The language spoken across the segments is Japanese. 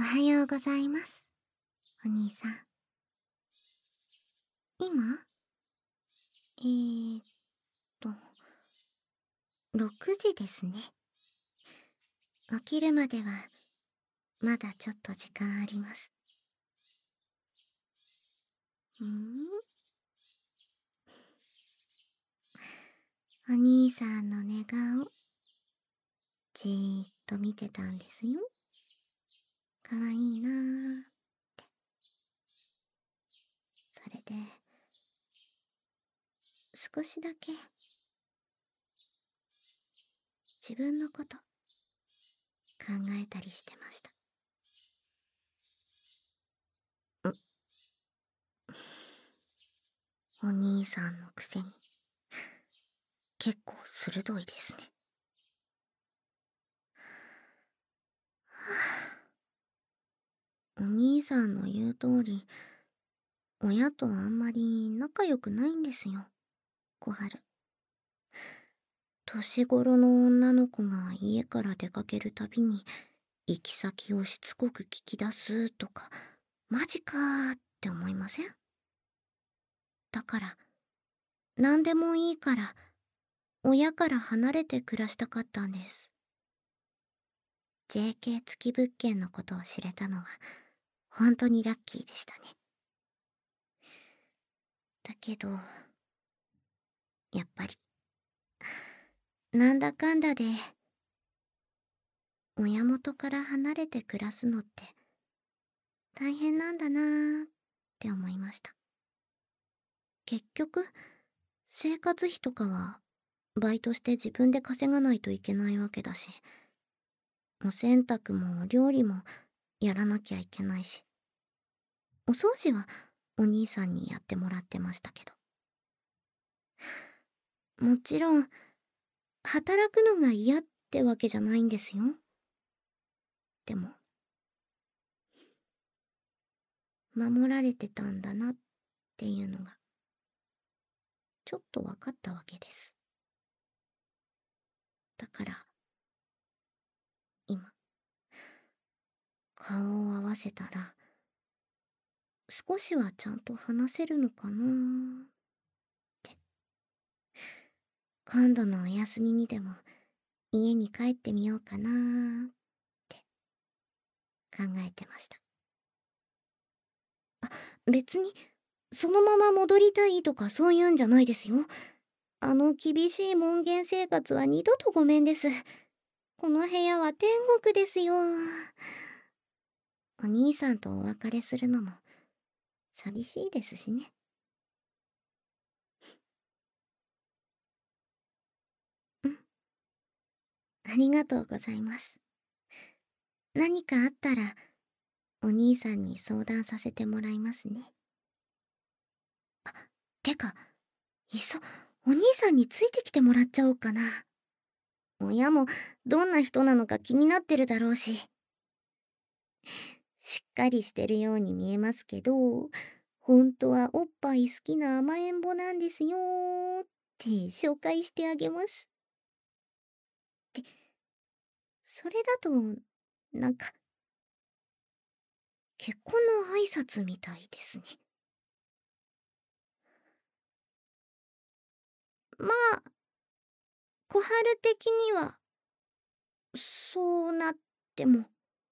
はようございます、お兄さん。今ーっと、6時ですね。起きるまでは、まだちょっと時間あります。お兄さんの寝顔、じーっと見てたんですよ。かわいいなーって。それで、少しだけ、自分のこと、考えたりしてました。お兄さんのくせに、結構鋭いですね。お兄さんの言う通り、親とあんまり仲良くないんですよ、小春。年頃の女の子が家から出かけるたびに、行き先をしつこく聞き出すとか、マジかーって思いません？だから、何でもいいから、親から離れて暮らしたかったんです。JK 付き物件のことを知れたのは、本当にラッキーでしたね。だけど、やっぱり、なんだかんだで、親元から離れて暮らすのって大変なんだなーって思いました。結局、生活費とかはバイトして自分で稼がないといけないわけだし、お洗濯も料理もやらなきゃいけないし、お掃除はお兄さんにやってもらってましたけど。もちろん、働くのが嫌ってわけじゃないんですよ。でも、守られてたんだなっていうのが、ちょっと分かったわけです。だから、今、顔を合わせたら、少しはちゃんと話せるのかなーって。今度のお休みにでも、家に帰ってみようかなーって考えてました。別に、そのまま戻りたいとかそういうんじゃないですよ。あの厳しい門限生活は二度とごめんです。この部屋は天国ですよ。お兄さんとお別れするのも寂しいですしね。うん。ありがとうございます。何かあったら、お兄さんに相談させてもらいますね。てか、いっそ、お兄さんについてきてもらっちゃおうかな。親もどんな人なのか気になってるだろうし。しっかりしてるように見えますけど、本当はおっぱい好きな甘えん坊なんですよーって紹介してあげます。って、それだと、なんか、結婚の挨拶みたいですね。まあ、小春的には、そうなっても、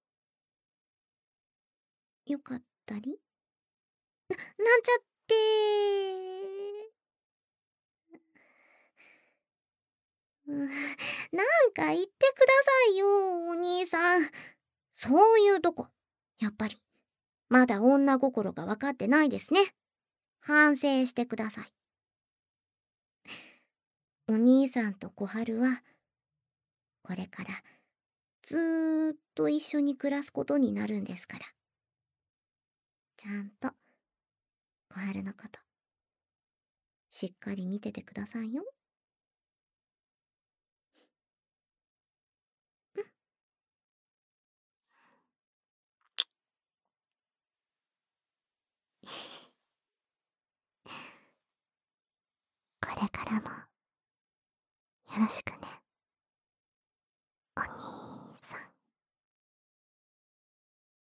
よかったりなんちゃってなんか言ってくださいよ、お兄さん。そういうとこ、やっぱり、まだ女心が分かってないですね。反省してください。お兄さんと小春は、これから、ずーっと一緒に暮らすことになるんですから。ちゃんと、小春のこと、しっかり見ててくださいよ。これからも、よろしくね、お兄